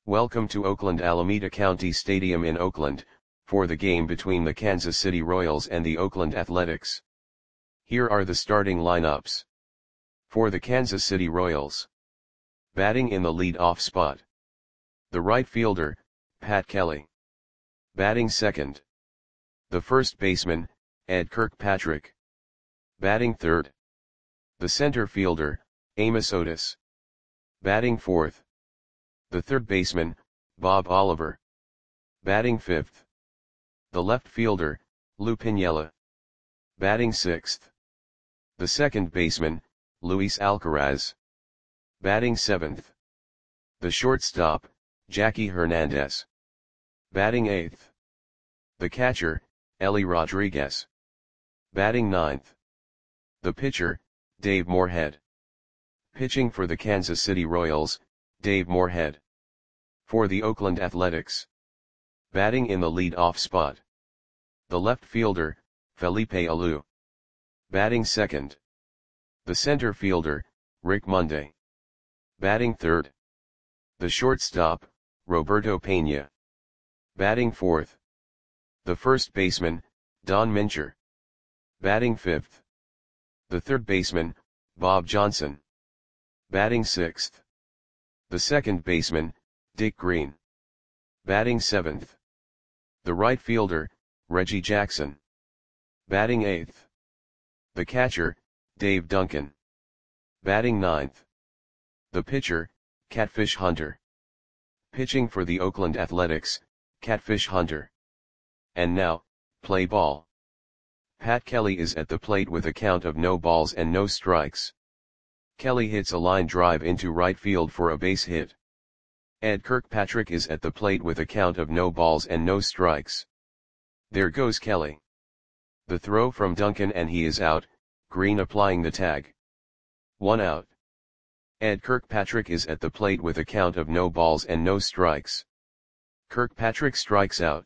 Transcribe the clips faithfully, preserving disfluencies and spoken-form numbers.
Welcome to Oakland Alameda County Stadium in Oakland, for the game between the Kansas City Royals and the Oakland Athletics. Here are the starting lineups. For the Kansas City Royals. Batting in the lead-off spot. The right fielder, Pat Kelly. Batting second. The first baseman, Ed Kirkpatrick. Batting third. The center fielder, Amos Otis. Batting fourth. The third baseman, Bob Oliver. Batting fifth. The left fielder, Lou Piniella. Batting sixth. The second baseman, Luis Alcaraz. Batting seventh. The shortstop, Jackie Hernandez. Batting eighth. The catcher, Ellie Rodriguez. Batting ninth. The pitcher, Dave Moorhead. Pitching for the Kansas City Royals, Dave Moorhead. For the Oakland Athletics. Batting in the lead-off spot. The left fielder, Felipe Alou. Batting second. The center fielder, Rick Monday. Batting third. The shortstop, Roberto Pena. Batting fourth. The first baseman, Don Mincher. Batting fifth. The third baseman, Bob Johnson. Batting sixth. The second baseman, Dick Green. Batting seventh. The right fielder, Reggie Jackson. Batting eighth. The catcher, Dave Duncan. Batting ninth. The pitcher, Catfish Hunter. Pitching for the Oakland Athletics, Catfish Hunter. And now, play ball. Pat Kelly is at the plate with a count of no balls and no strikes. Kelly hits a line drive into right field for a base hit. Ed Kirkpatrick is at the plate with a count of no balls and no strikes. There goes Kelly. The throw from Duncan and he is out, Green applying the tag. One out. Ed Kirkpatrick is at the plate with a count of no balls and no strikes. Kirkpatrick strikes out.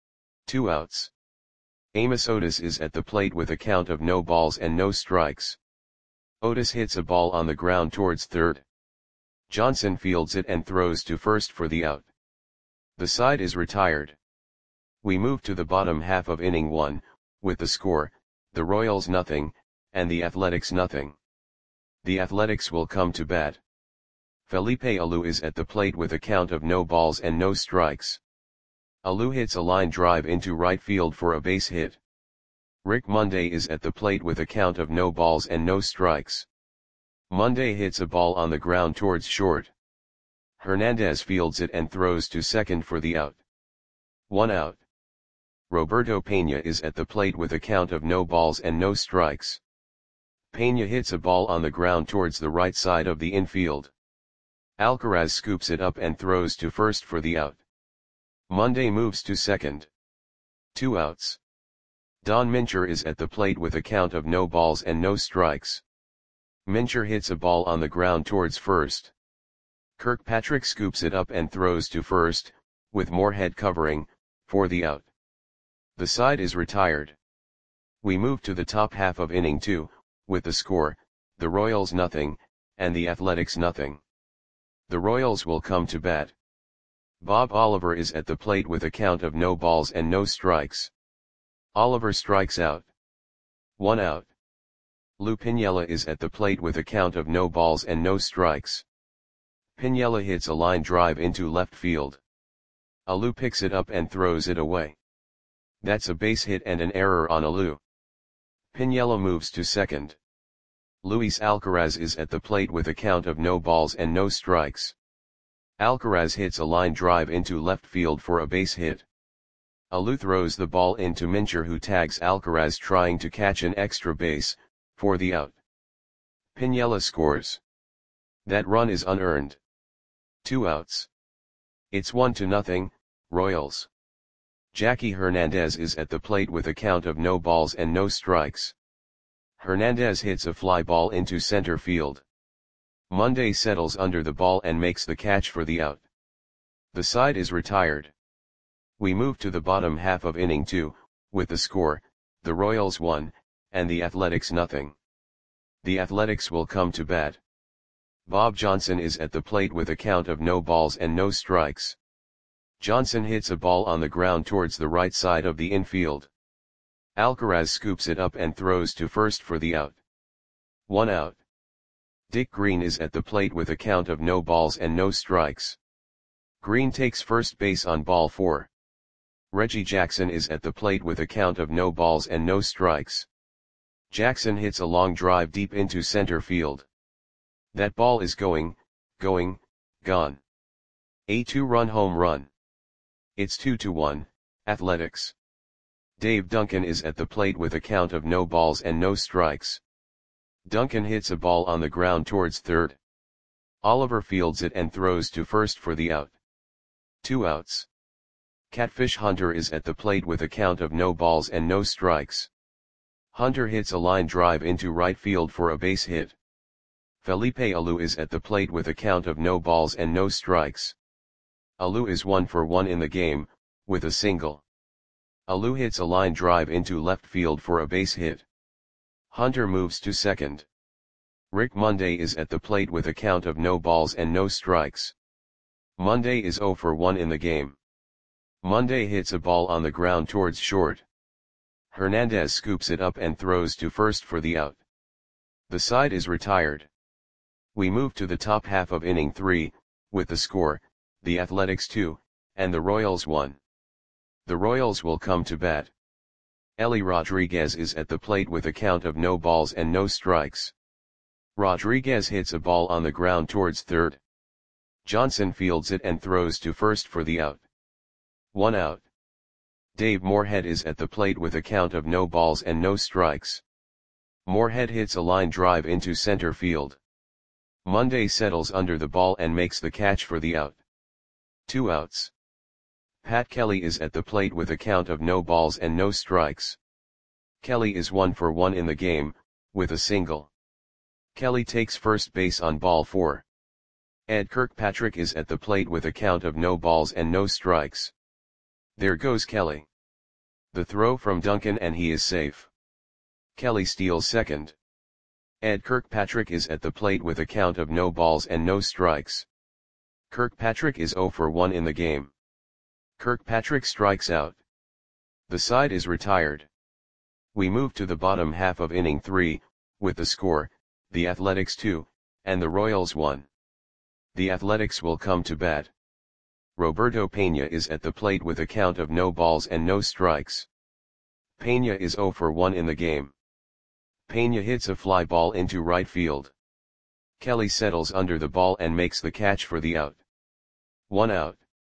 Two outs. Amos Otis is at the plate with a count of no balls and no strikes. Otis hits a ball on the ground towards third. Johnson fields it and throws to first for the out. The side is retired. We move to the bottom half of inning one, with the score, the Royals nothing, and the Athletics nothing. The Athletics will come to bat. Felipe Alou is at the plate with a count of no balls and no strikes. Alou hits a line drive into right field for a base hit. Rick Monday is at the plate with a count of no balls and no strikes. Monday hits a ball on the ground towards short. Hernandez fields it and throws to second for the out. One out. Roberto Pena is at the plate with a count of no balls and no strikes. Pena hits a ball on the ground towards the right side of the infield. Alcaraz scoops it up and throws to first for the out. Monday moves to second. Two outs. Don Mincher is at the plate with a count of no balls and no strikes. Mincher hits a ball on the ground towards first. Kirkpatrick scoops it up and throws to first, with Moorhead covering, for the out. The side is retired. We move to the top half of inning two, with the score, the Royals nothing, and the Athletics nothing. The Royals will come to bat. Bob Oliver is at the plate with a count of no balls and no strikes. Oliver strikes out. One out. Lou Piniella is at the plate with a count of no balls and no strikes. Piniella hits a line drive into left field. Alou picks it up and throws it away. That's a base hit and an error on Alou. Piniella moves to second. Luis Alcaraz is at the plate with a count of no balls and no strikes. Alcaraz hits a line drive into left field for a base hit. Alou throws the ball into Mincher, who tags Alcaraz trying to catch an extra base, for the out. Piniella scores. That run is unearned. Two outs. It's one to nothing, Royals. Jackie Hernandez is at the plate with a count of no balls and no strikes. Hernandez hits a fly ball into center field. Monday settles under the ball and makes the catch for the out. The side is retired. We move to the bottom half of inning two, with the score, the Royals one, and the Athletics nothing. The Athletics will come to bat. Bob Johnson is at the plate with a count of no balls and no strikes. Johnson hits a ball on the ground towards the right side of the infield. Alcaraz scoops it up and throws to first for the out. One out. Dick Green is at the plate with a count of no balls and no strikes. Green takes first base on ball four. Reggie Jackson is at the plate with a count of no balls and no strikes. Jackson hits a long drive deep into center field. That ball is going, going, gone. A two-run home run. It's two to one, Athletics. Dave Duncan is at the plate with a count of no balls and no strikes. Duncan hits a ball on the ground towards third. Oliver fields it and throws to first for the out. Two outs. Catfish Hunter is at the plate with a count of no balls and no strikes. Hunter hits a line drive into right field for a base hit. Felipe Alou is at the plate with a count of no balls and no strikes. Alou is one for one in the game, with a single. Alou hits a line drive into left field for a base hit. Hunter moves to second. Rick Monday is at the plate with a count of no balls and no strikes. Monday is zero for one in the game. Monday hits a ball on the ground towards short. Hernandez scoops it up and throws to first for the out. The side is retired. We move to the top half of inning three, with the score, the Athletics two, and the Royals one. The Royals will come to bat. Ellie Rodriguez is at the plate with a count of no balls and no strikes. Rodriguez hits a ball on the ground towards third. Johnson fields it and throws to first for the out. One out. Dave Moorhead is at the plate with a count of no balls and no strikes. Moorhead hits a line drive into center field. Monday settles under the ball and makes the catch for the out. Two outs. Pat Kelly is at the plate with a count of no balls and no strikes. Kelly is one for one in the game, with a single. Kelly takes first base on ball four. Ed Kirkpatrick is at the plate with a count of no balls and no strikes. There goes Kelly. The throw from Duncan and he is safe. Kelly steals second. Ed Kirkpatrick is at the plate with a count of no balls and no strikes. Kirkpatrick is zero for one in the game. Kirkpatrick strikes out. The side is retired. We move to the bottom half of inning three, with the score, the Athletics two, and the Royals one. The Athletics will come to bat. Roberto Pena is at the plate with a count of no balls and no strikes. Pena is zero for one in the game. Pena hits a fly ball into right field. Kelly settles under the ball and makes the catch for the out. One out.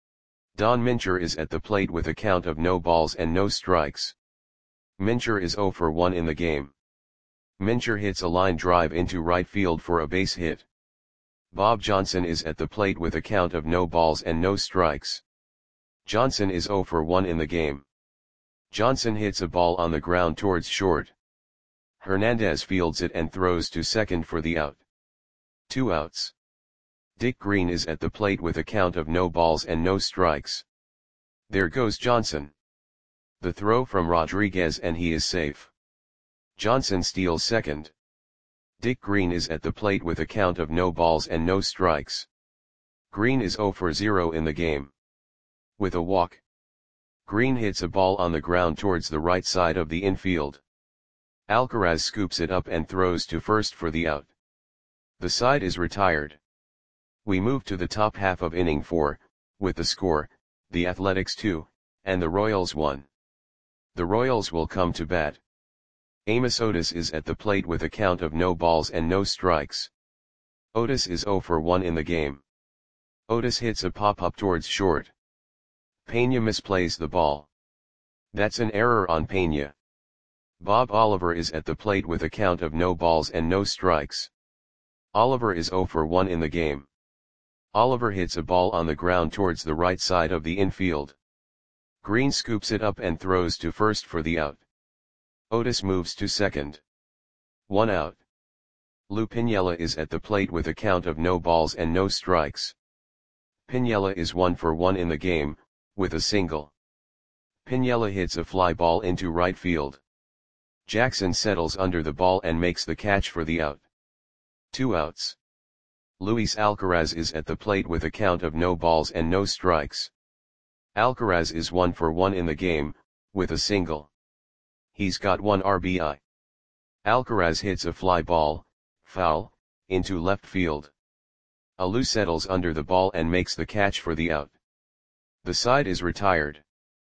Don Mincher is at the plate with a count of no balls and no strikes. Mincher is zero for one in the game. Mincher hits a line drive into right field for a base hit. Bob Johnson is at the plate with a count of no balls and no strikes. Johnson is zero for one in the game. Johnson hits a ball on the ground towards short. Hernandez fields it and throws to second for the out. Two outs. Dick Green is at the plate with a count of no balls and no strikes. There goes Johnson. The throw from Rodriguez and he is safe. Johnson steals second. Dick Green is at the plate with a count of no balls and no strikes. Green is zero for zero in the game. With a walk. Green hits a ball on the ground towards the right side of the infield. Alcaraz scoops it up and throws to first for the out. The side is retired. We move to the top half of inning four, with the score, the Athletics two, and the Royals one. The Royals will come to bat. Amos Otis is at the plate with a count of no balls and no strikes. Otis is zero for one in the game. Otis hits a pop-up towards short. Pena misplays the ball. That's an error on Pena. Bob Oliver is at the plate with a count of no balls and no strikes. Oliver is zero for one in the game. Oliver hits a ball on the ground towards the right side of the infield. Green scoops it up and throws to first for the out. Otis moves to second. One out. Lou Piniella is at the plate with a count of no balls and no strikes. Piniella is one for one in the game, with a single. Piniella hits a fly ball into right field. Jackson settles under the ball and makes the catch for the out. Two outs. Luis Alcaraz is at the plate with a count of no balls and no strikes. Alcaraz is one for one in the game, with a single. He's got one R B I. Alcaraz hits a fly ball, foul, into left field. Alou settles under the ball and makes the catch for the out. The side is retired.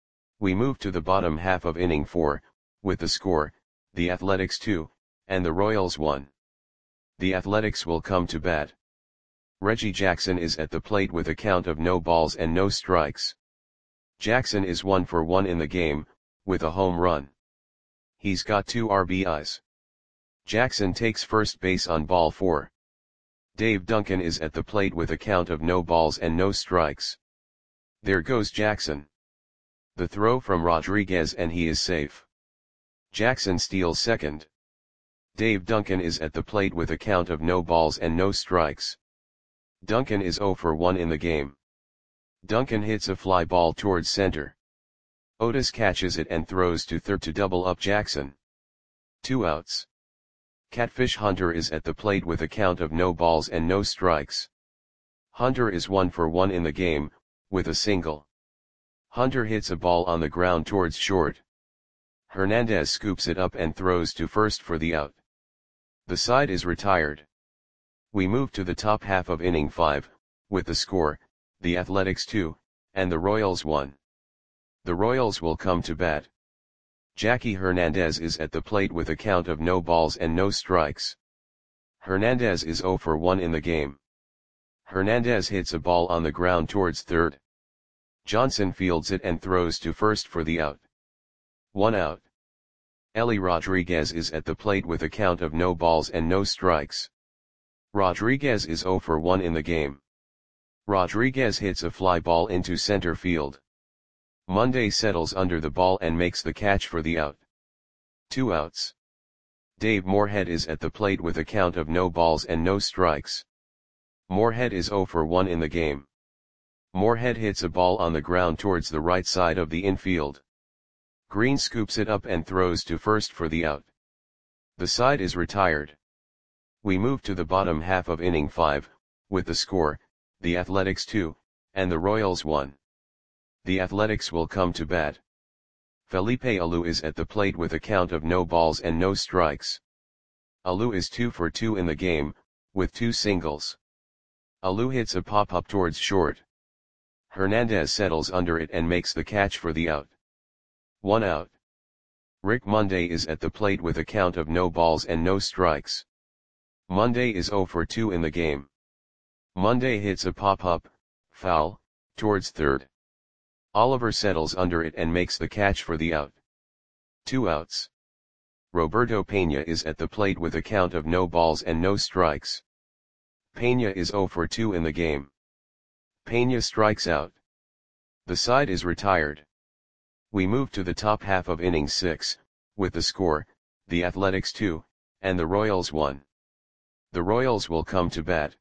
We move to the bottom half of inning four, with the score, the Athletics two, and the Royals one. The Athletics will come to bat. Reggie Jackson is at the plate with a count of no balls and no strikes. Jackson is one for one in the game, with a home run. He's got two R B Is. Jackson takes first base on ball four. Dave Duncan is at the plate with a count of no balls and no strikes. There goes Jackson. The throw from Rodriguez and he is safe. Jackson steals second. Dave Duncan is at the plate with a count of no balls and no strikes. Duncan is zero for one in the game. Duncan hits a fly ball towards center. Otis catches it and throws to third to double up Jackson. Two outs. Catfish Hunter is at the plate with a count of no balls and no strikes. Hunter is one for one in the game, with a single. Hunter hits a ball on the ground towards short. Hernandez scoops it up and throws to first for the out. The side is retired. We move to the top half of inning five, with the score, the Athletics two, and the Royals one. The Royals will come to bat. Jackie Hernandez is at the plate with a count of no balls and no strikes. Hernandez is zero for one in the game. Hernandez hits a ball on the ground towards third. Johnson fields it and throws to first for the out. One out. Ellie Rodriguez is at the plate with a count of no balls and no strikes. Rodriguez is zero for one in the game. Rodriguez hits a fly ball into center field. Monday settles under the ball and makes the catch for the out. Two outs. Dave Moorhead is at the plate with a count of no balls and no strikes. Moorhead is zero for one in the game. Moorhead hits a ball on the ground towards the right side of the infield. Green scoops it up and throws to first for the out. The side is retired. We move to the bottom half of inning five, with the score, the Athletics two, and the Royals one. The Athletics will come to bat. Felipe Alou is at the plate with a count of no balls and no strikes. Alou is two for two in the game, with two singles. Alou hits a pop-up towards short. Hernandez settles under it and makes the catch for the out. One out. Rick Monday is at the plate with a count of no balls and no strikes. Monday is zero for two in the game. Monday hits a pop-up, foul, towards third. Oliver settles under it and makes the catch for the out. Two outs. Roberto Pena is at the plate with a count of no balls and no strikes. Pena is zero for two in the game. Pena strikes out. The side is retired. We move to the top half of inning six, with the score, the Athletics two, and the Royals one. The Royals will come to bat.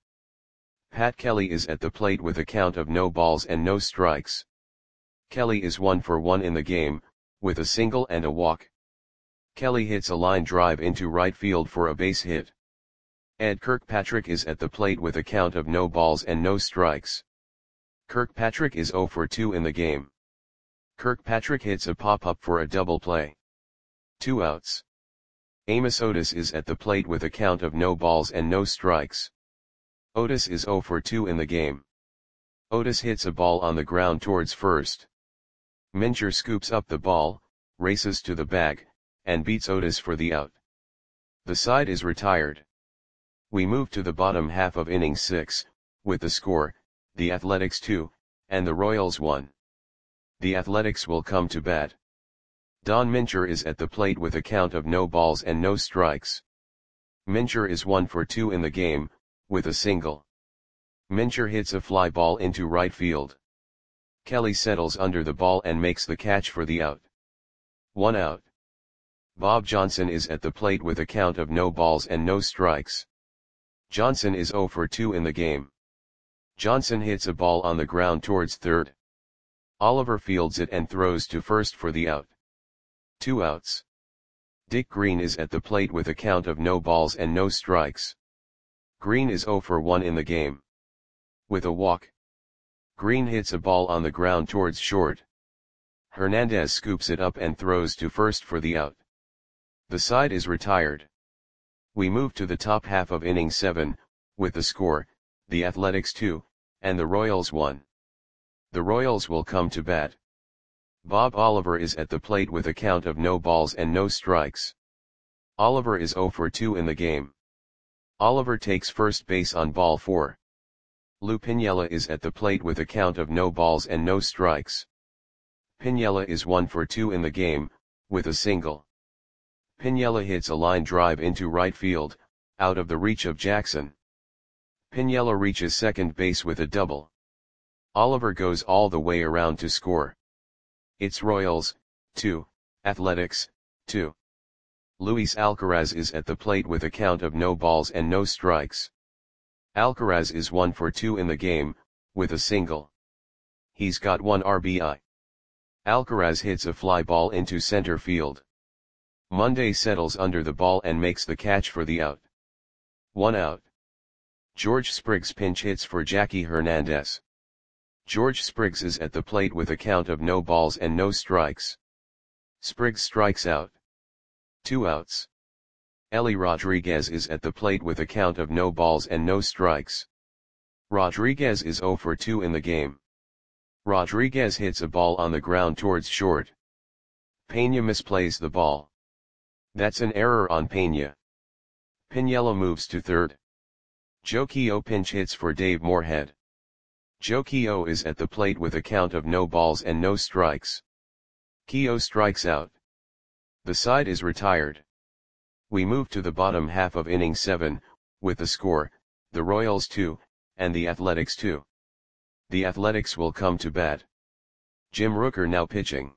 Pat Kelly is at the plate with a count of no balls and no strikes. Kelly is one for one in the game, with a single and a walk. Kelly hits a line drive into right field for a base hit. Ed Kirkpatrick is at the plate with a count of no balls and no strikes. Kirkpatrick is zero for two in the game. Kirkpatrick hits a pop-up for a double play. Two outs. Amos Otis is at the plate with a count of no balls and no strikes. Otis is zero for two in the game. Otis hits a ball on the ground towards first. Mincher scoops up the ball, races to the bag, and beats Otis for the out. The side is retired. We move to the bottom half of inning six, with the score, the Athletics two, and the Royals one. The Athletics will come to bat. Don Mincher is at the plate with a count of no balls and no strikes. Mincher is one for two in the game, with a single. Mincher hits a fly ball into right field. Kelly settles under the ball and makes the catch for the out. One out. Bob Johnson is at the plate with a count of no balls and no strikes. Johnson is zero for two in the game. Johnson hits a ball on the ground towards third. Oliver fields it and throws to first for the out. Two outs. Dick Green is at the plate with a count of no balls and no strikes. Green is zero for one in the game. With a walk, Green hits a ball on the ground towards short. Hernandez scoops it up and throws to first for the out. The side is retired. We move to the top half of inning seven, with the score, the Athletics two, and the Royals one. The Royals will come to bat. Bob Oliver is at the plate with a count of no balls and no strikes. Oliver is zero for two in the game. Oliver takes first base on ball four. Lou Piniella is at the plate with a count of no balls and no strikes. Piniella is one for two in the game, with a single. Piniella hits a line drive into right field, out of the reach of Jackson. Piniella reaches second base with a double. Oliver goes all the way around to score. It's Royals, two, Athletics, two. Luis Alcaraz is at the plate with a count of no balls and no strikes. Alcaraz is one for two in the game, with a single. He's got one R B I. Alcaraz hits a fly ball into center field. Monday settles under the ball and makes the catch for the out. One out. George Spriggs pinch hits for Jackie Hernandez. George Spriggs is at the plate with a count of no balls and no strikes. Spriggs strikes out. Two outs. Ellie Rodriguez is at the plate with a count of no balls and no strikes. Rodriguez is zero for two in the game. Rodriguez hits a ball on the ground towards short. Pena misplays the ball. That's an error on Pena. Piniella moves to third. Joe Keough pinch hits for Dave Moorhead. Joe Keough is at the plate with a count of no balls and no strikes. Keough strikes out. The side is retired. We move to the bottom half of inning seven, with the score, the Royals two, and the Athletics two. The Athletics will come to bat. Jim Rooker now pitching.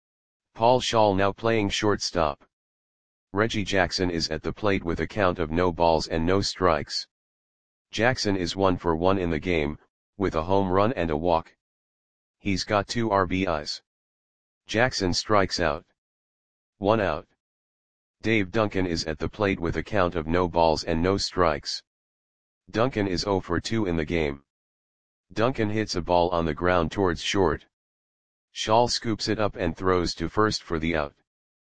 Paul Schall now playing shortstop. Reggie Jackson is at the plate with a count of no balls and no strikes. Jackson is one for one in the game, with a home run and a walk. He's got two R B Is. Jackson strikes out. One out. Dave Duncan is at the plate with a count of no balls and no strikes. Duncan is zero for two in the game. Duncan hits a ball on the ground towards short. Schall scoops it up and throws to first for the out.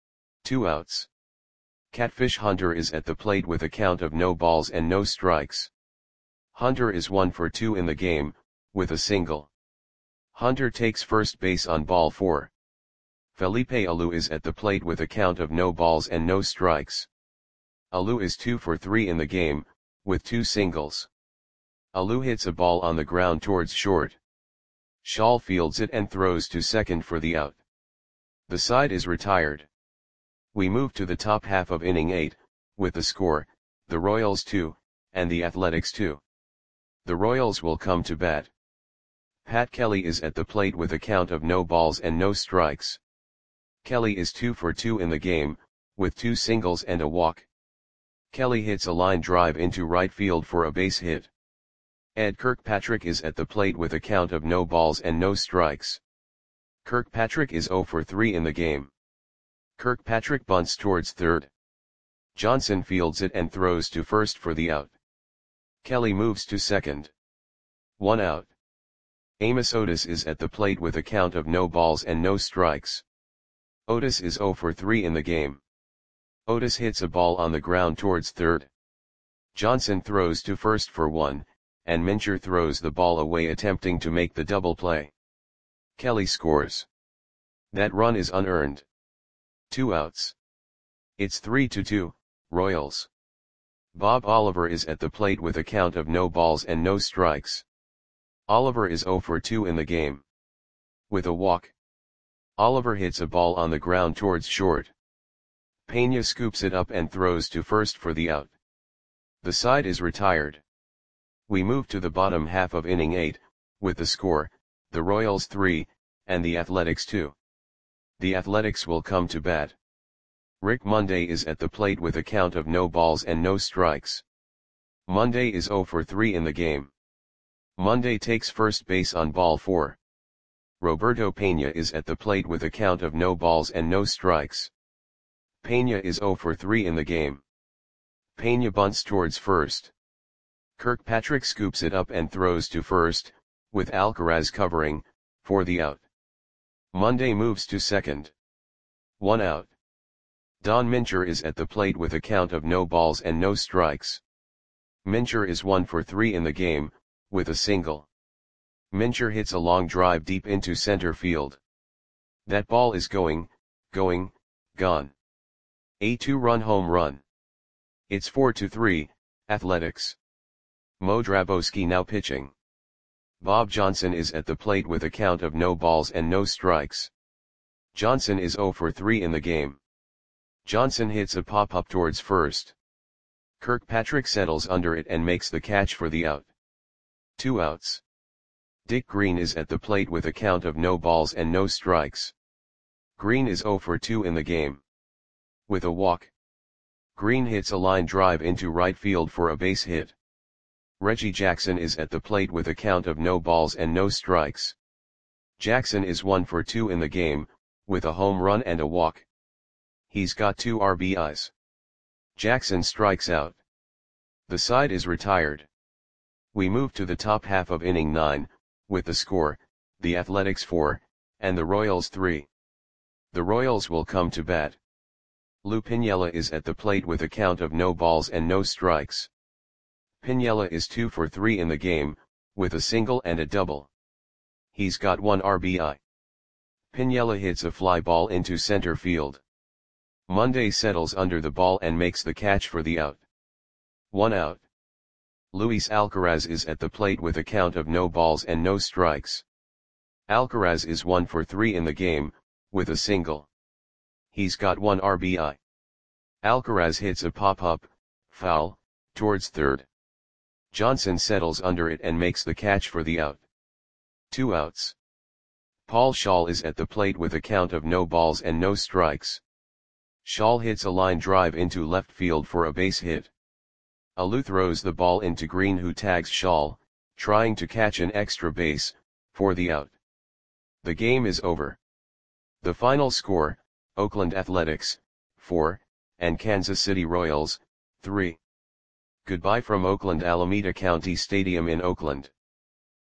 Two outs. Catfish Hunter is at the plate with a count of no balls and no strikes. Hunter is one for two in the game, with a single. Hunter takes first base on ball four. Felipe Alou is at the plate with a count of no balls and no strikes. Alou is two for three in the game, with two singles. Alou hits a ball on the ground towards short. Schall fields it and throws to second for the out. The side is retired. We move to the top half of inning eight, with the score, the Royals two, and the Athletics two. The Royals will come to bat. Pat Kelly is at the plate with a count of no balls and no strikes. Kelly is two for two in the game, with two singles and a walk. Kelly hits a line drive into right field for a base hit. Ed Kirkpatrick is at the plate with a count of no balls and no strikes. Kirkpatrick is zero for three in the game. Kirkpatrick bunts towards third. Johnson fields it and throws to first for the out. Kelly moves to second. One out. Amos Otis is at the plate with a count of no balls and no strikes. Otis is zero for three in the game. Otis hits a ball on the ground towards third. Johnson throws to first for one, and Mincher throws the ball away attempting to make the double play. Kelly scores. That run is unearned. Two outs. It's three to two, Royals. Bob Oliver is at the plate with a count of no balls and no strikes. Oliver is zero for two in the game. With a walk. Oliver hits a ball on the ground towards short. Pena scoops it up and throws to first for the out. The side is retired. We move to the bottom half of inning eight, with the score, the Royals three, and the Athletics two. The Athletics will come to bat. Rick Monday is at the plate with a count of no balls and no strikes. Monday is zero for three in the game. Monday takes first base on ball four. Roberto Pena is at the plate with a count of no balls and no strikes. Pena is zero for three in the game. Pena bunts towards first. Kirkpatrick scoops it up and throws to first, with Alcaraz covering, for the out. Monday moves to second. One out. Don Mincher is at the plate with a count of no balls and no strikes. Mincher is one for three in the game, with a single. Mincher hits a long drive deep into center field. That ball is going, going, gone. A two-run home run. It's four to three, Athletics. Mo Drabowski now pitching. Bob Johnson is at the plate with a count of no balls and no strikes. Johnson is zero for three in the game. Johnson hits a pop-up towards first. Kirkpatrick settles under it and makes the catch for the out. Two outs. Dick Green is at the plate with a count of no balls and no strikes. Green is zero for two in the game. With a walk. Green hits a line drive into right field for a base hit. Reggie Jackson is at the plate with a count of no balls and no strikes. Jackson is one for two in the game, with a home run and a walk. He's got two R B Is. Jackson strikes out. The side is retired. We move to the top half of inning nine, with the score, the Athletics four, and the Royals three. The Royals will come to bat. Lou Piniella is at the plate with a count of no balls and no strikes. Piniella is two for three in the game, with a single and a double. He's got one R B I. Piniella hits a fly ball into center field. Monday settles under the ball and makes the catch for the out. One out. Luis Alcaraz is at the plate with a count of no balls and no strikes. Alcaraz is one for three in the game, with a single. He's got one R B I. Alcaraz hits a pop-up, foul, towards third. Johnson settles under it and makes the catch for the out. Two outs. Paul Schaal is at the plate with a count of no balls and no strikes. Schaal hits a line drive into left field for a base hit. Alou throws the ball into Green, who tags Schaal, trying to catch an extra base, for the out. The game is over. The final score, Oakland Athletics, four, and Kansas City Royals, three. Goodbye from Oakland Alameda County Stadium in Oakland.